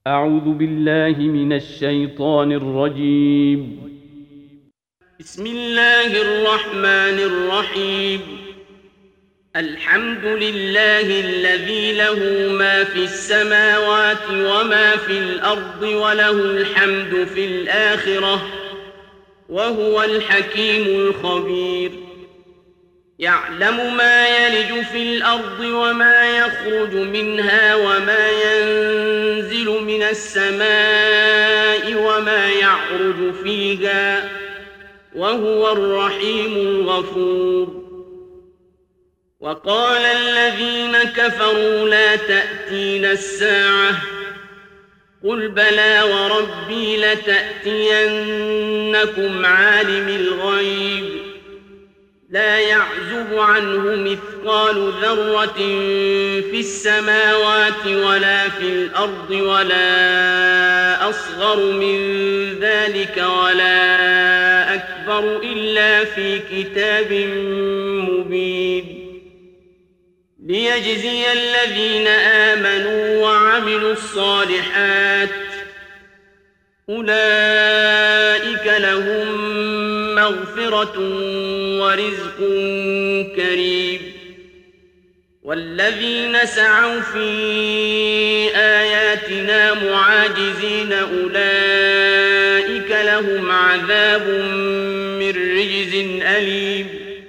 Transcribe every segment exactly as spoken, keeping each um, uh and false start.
أعوذ بالله من الشيطان الرجيم. بسم الله الرحمن الرحيم. الحمد لله الذي له ما في السماوات وما في الأرض وله الحمد في الآخرة وهو الحكيم الخبير. يعلم ما يلج في الأرض وما يخرج منها وما ينزل من السماء وما يعرج فيها وهو الرحيم الغفور. وقال الذين كفروا لا تأتينا الساعة قل بلى وربي لتأتينكم عالم الغيب لا يعزب عنه مثقال ذرة في السماوات ولا في الأرض ولا أصغر من ذلك ولا أكبر إلا في كتاب مبين ليجزي الذين آمنوا وعملوا الصالحات أولئك لهم مغفرة ورزق كريم. والذين سعوا في آياتنا معاجزين أولئك لهم عذاب من رجز أليم.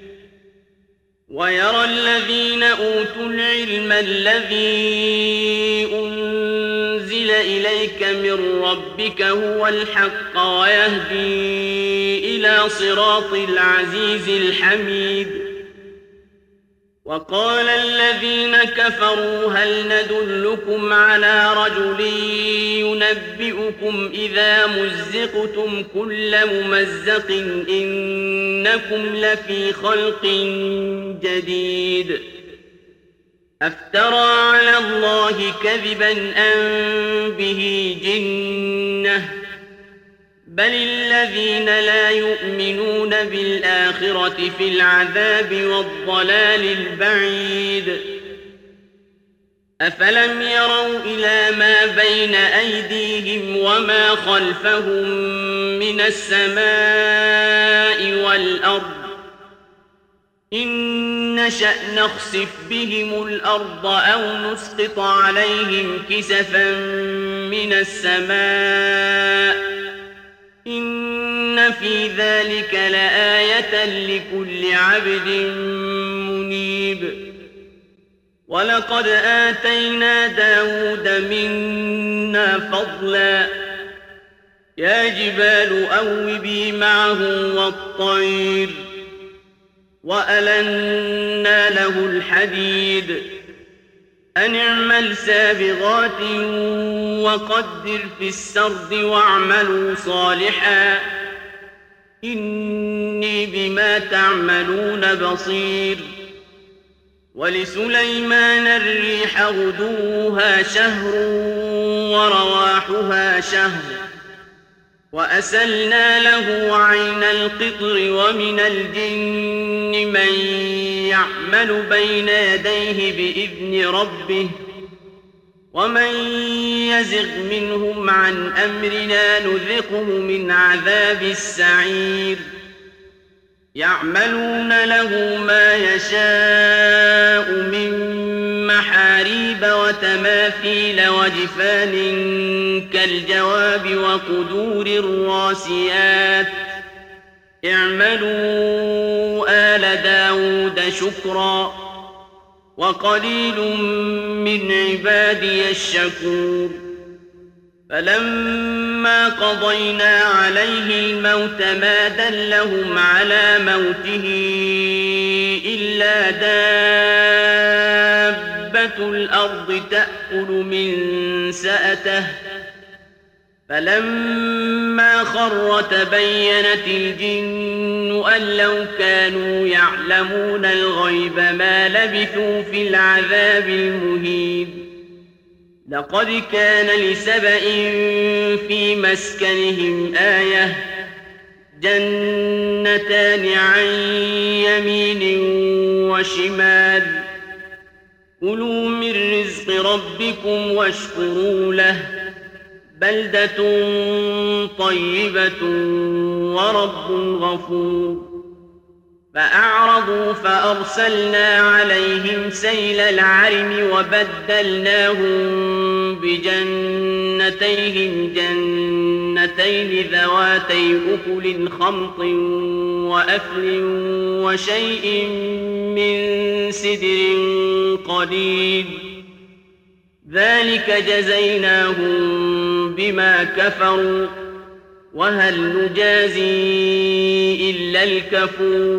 ويرى الذين أوتوا العلم الذي أنزل إليك من ربك هو الحق ويهدي إلى صراط العزيز الحميد. وقال الذين كفروا هل ندلكم على رجل ينبئكم إذا مزقتم كل ممزق إنكم لفي خلق جديد أفترى على الله كذبا أم به جنة بل الذين لا يؤمنون بالآخرة في العذاب والضلال البعيد. أفلم يروا إلى ما بين أيديهم وما خلفهم من السماء والأرض إن نشأ نخسف بهم الأرض أو نسقط عليهم كسفا من السماء إن في ذلك لآية لكل عبد منيب. ولقد آتينا داود منا فضلا يا جبال أوبي معه والطير وألنا له الحديد أن اعمل سابغات وقدر في السرد واعملوا صالحا إني بما تعملون بصير. ولسليمان الريح غدوها شهر ورواحها شهر وأسلنا له عين القطر ومن الجن من يعمل بين يديه بإذن ربه ومن يزغ منهم عن أمرنا نذقه من عذاب السعير. يعملون له ما يشاء من محاريب وتماثيل وجفان كالجواب وقدور الراسيات اعملوا آل داود شكرا وقليل من عبادي الشكور. فلما قضينا عليه الموت ما دلهم على موته إلا دابة الأرض تأكل من سأته فلما خر تبينت الجن أن لو كانوا يعلمون الغيب ما لبثوا في العذاب المهين. لقد كان لسبإ في مسكنهم آية جنتان عن يمين وشمال كلوا من رزق ربكم واشكروا له بلدة طيبة ورب غفور فأعرضوا فأرسلنا عليهم سيل العرم وبدلناهم بجنتيهم جنتين ذواتي أكل خمط وأثل وشيء من سدر قليل ذلك جزيناهم بما كفروا وهل نجازي إلا الكفور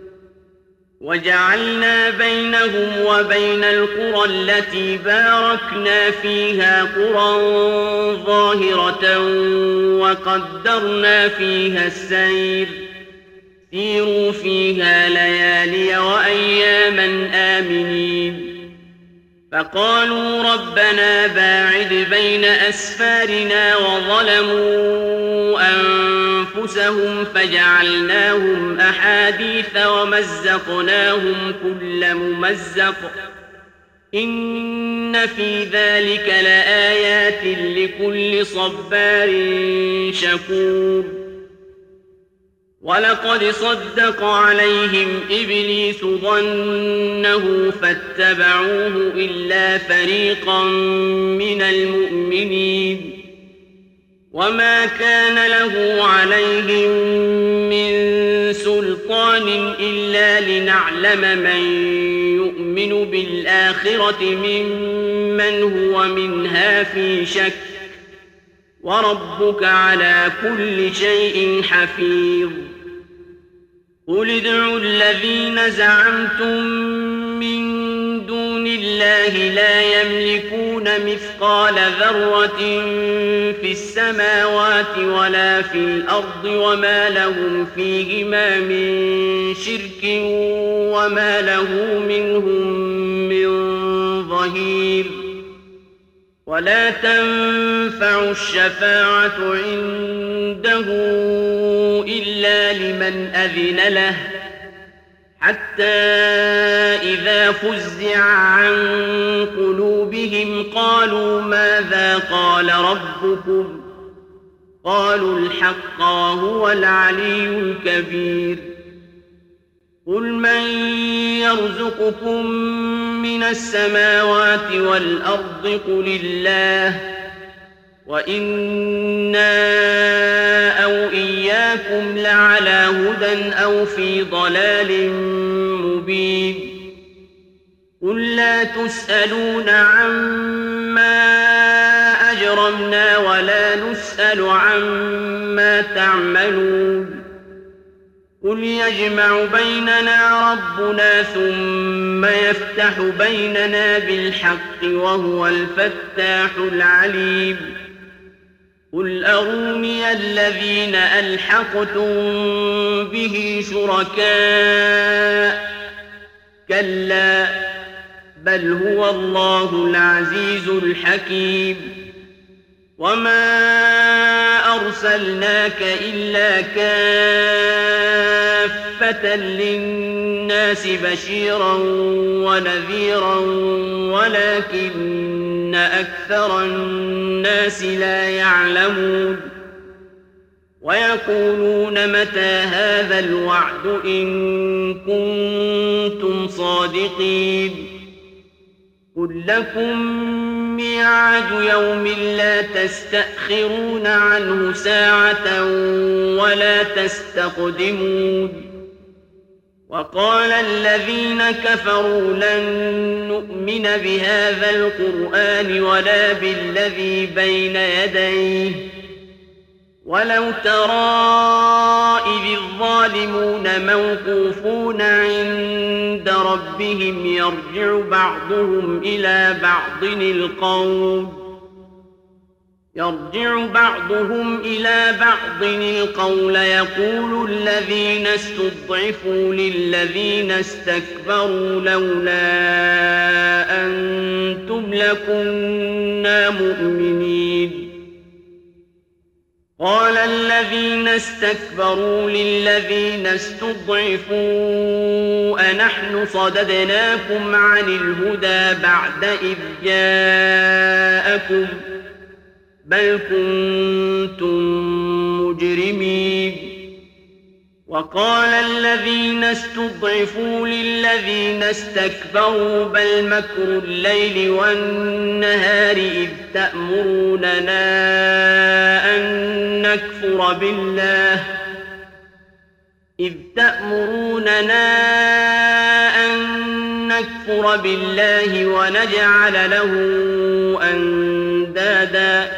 وجعلنا بينهم وبين القرى التي باركنا فيها قرى ظاهرة وقدرنا فيها السير سيروا فيها ليالي وأياما آمنين فقالوا ربنا باعد بين أسفارنا وظلموا أنفسهم فجعلناهم أحاديث ومزقناهم كل ممزق إن في ذلك لآيات لكل صبار شكور ولقد صدق عليهم إبليس ظنه فاتبعوه إلا فريقا من المؤمنين وما كان له عليهم من سلطان إلا لنعلم من يؤمن بالآخرة ممن هو منها في شك وربك على كل شيء حفيظ قل ادعوا الذين زعمتم من دون الله لا يملكون مثقال ذرة في السماوات ولا في الأرض وما لهم فيهما من شرك وما له منهم من ظهير ولا تنفع الشفاعة عنده إلا لمن أذن له حتى إذا فزع عن قلوبهم قالوا ماذا قال ربكم قالوا الحق وهو العلي الكبير قل من يرزقكم من السماوات والأرض قل الله وإنا أو إياكم لعلى هدى أو في ضلال مبين قل لا تسألون عما أجرمنا ولا نسأل عما تعملون قل يجمع بيننا ربنا ثم يفتح بيننا بالحق وهو الفتاح العليم قل أروني الذين ألحقتم به شركاء كلا بل هو الله العزيز الحكيم وما أرسلناك إلا كافة للناس بشيرا ونذيرا ولكن أكثر الناس لا يعلمون ويقولون متى هذا الوعد إن كنتم صادقين قل لكم ميعاد يوم لا تستأخرون عنه ساعة ولا تستقدمون وقال الذين كفروا لن نؤمن بهذا القرآن ولا بالذي بين يديه ولو ترى إذ الظالمون موقوفون عند ربهم يرجع بعضهم إلى بعض القول يرجع بعضهم إلى بعض القول يقول الذين استضعفوا للذين استكبروا لولا أنتم لكنا مؤمنين قال الذين استكبروا للذين استضعفوا أنحن صددناكم عن الهدى بعد إذ جاءكم بل كنتم مجرمين. وقال الذين استضعفوا للذين استكبروا بل مكر الليل والنهار إذ تأمروننا أن نكفر بالله إذ تأمروننا أن نكفر بالله ونجعل له أندادا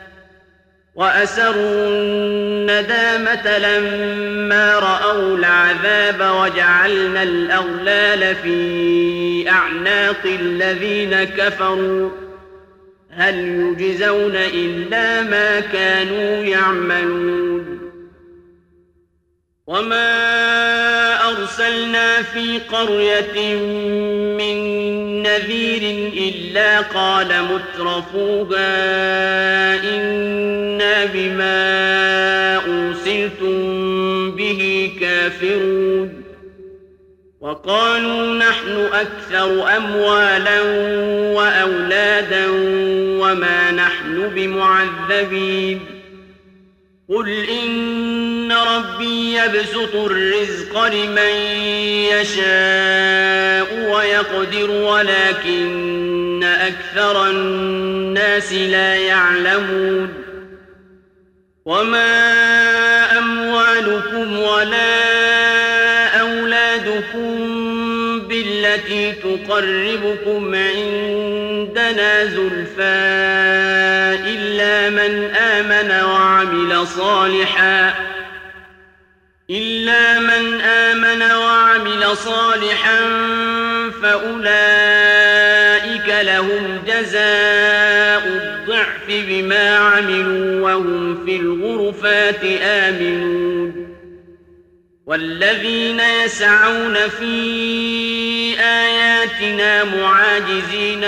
وأسروا الندامة لما رأوا العذاب وجعلنا الأغلال في أعناق الذين كفروا هل يجزون إلا ما كانوا يعملون. وما أرسلنا في قرية من نذير إلا قال مترفوها إنا بما أرسلتم به كافرون. وقالوا نحن أكثر أموالا وأولادا وما نحن بمعذبين. قل إن ربي يبسط الرزق لمن يشاء ويقدر ولكن أكثر الناس لا يعلمون. وما أموالكم ولا أولادكم بالتي تقربكم عندنا زلفى إلا من آمن وعمل صالحا إلا من آمن وعمل صالحا فأولئك لهم جزاء الضعف بما عملوا وهم في الغرفات آمنون. والذين يسعون في آياتنا معاجزين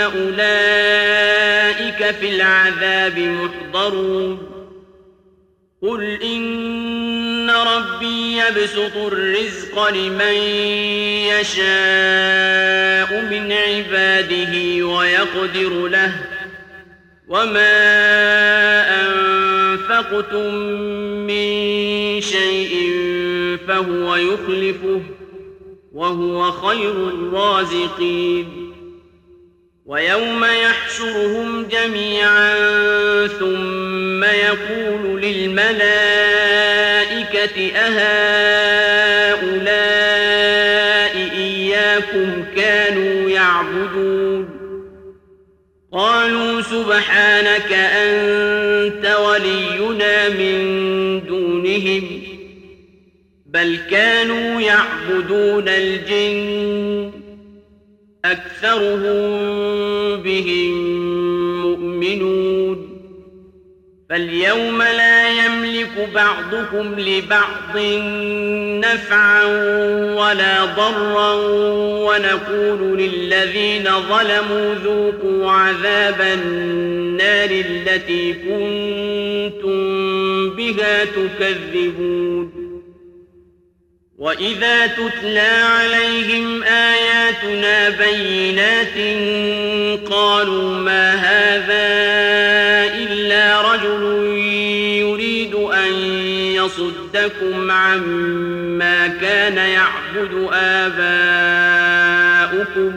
أولئك في العذاب محضرون. قل إن ربي يبسط الرزق لمن يشاء من عباده ويقدر له وما أنفقتم من شيء فهو يخلفه وهو خير الرازقين. ويوم يحشرهم جميعا ثم يقول للملائكة أهؤلاء إياكم كانوا يعبدون قالوا سبحانك أنت ولينا من دونهم بل كانوا يعبدون الجن أكثرهم بهم مؤمنون. فاليوم لا يملك بعضكم لبعض نفعا ولا ضرا ونقول للذين ظلموا ذوقوا عذاب النار التي كنتم بها تكذبون. وإذا تتلى عليهم آياتنا بينات قالوا ما هذا إلا رجل يريد أن يصدكم عما كان يعبد آباؤكم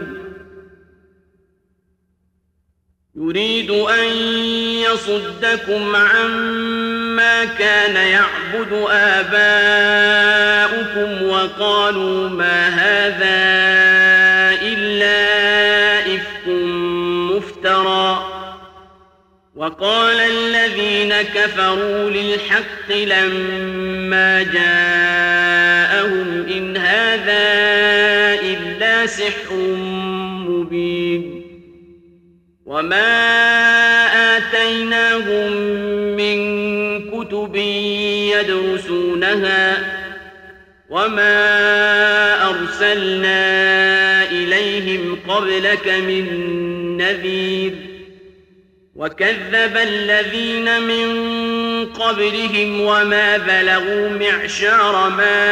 يريد أن يصدكم عما كان يعبد آباؤكم وقالوا ما هذا إلا إفك مفترى. وقال الذين كفروا للحق لما جاءهم إن هذا إلا سحر مبين. وما آتيناهم من كتب يدرسونها وما أرسلنا إليهم قبلك من نذير. وكذب الذين من قبلهم وما بلغوا معشار ما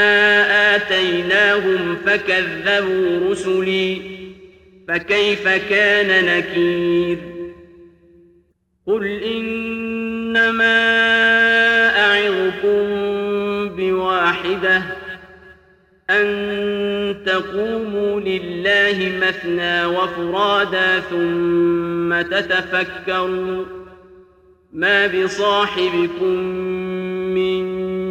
آتيناهم فكذبوا رسلي فكيف كان نكير. قل إن إنما أعظكم بواحدة أن تقوموا لله مثنى وفرادا ثم تتفكروا ما بصاحبكم من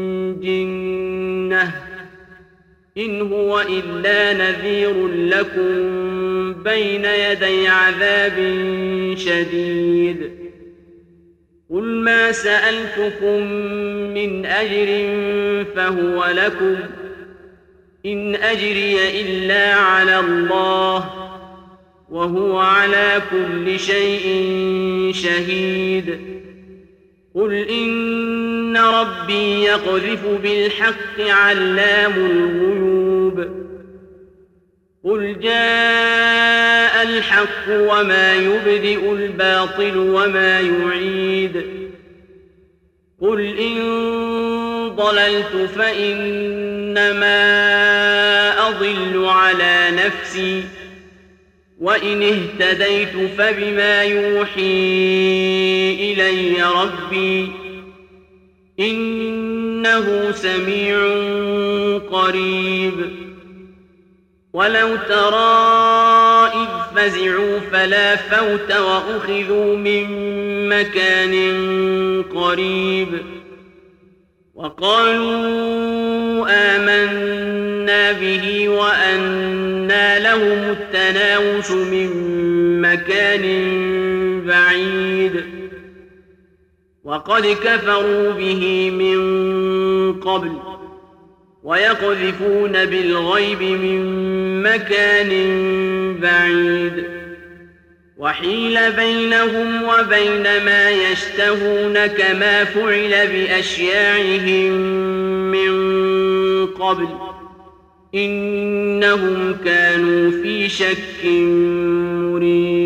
جنة إن هو إلا نذير لكم بين يدي عذاب شديد قل ما سألتكم من أجر فهو لكم إن أجري إلا على الله وهو على كل شيء شهيد قل إن ربي يقذف بالحق علام الغيوب قل جاء الحق وما يبدئ الباطل وما يعيد قل إن ضللت فإنما أضل على نفسي وإن اهتديت فبما يوحي إلي ربي إنه سميع قريب ولو ترى إذ فزعوا فلا فوت وأخذوا من مكان قريب وقالوا آمنا به وأنى لهم التناوش من مكان بعيد وقد كفروا به من قبل ويقذفون بالغيب من مكان بعيد وحيل بينهم وبين ما يشتهون كما فعل بأشياعهم من قبل إنهم كانوا في شك مريب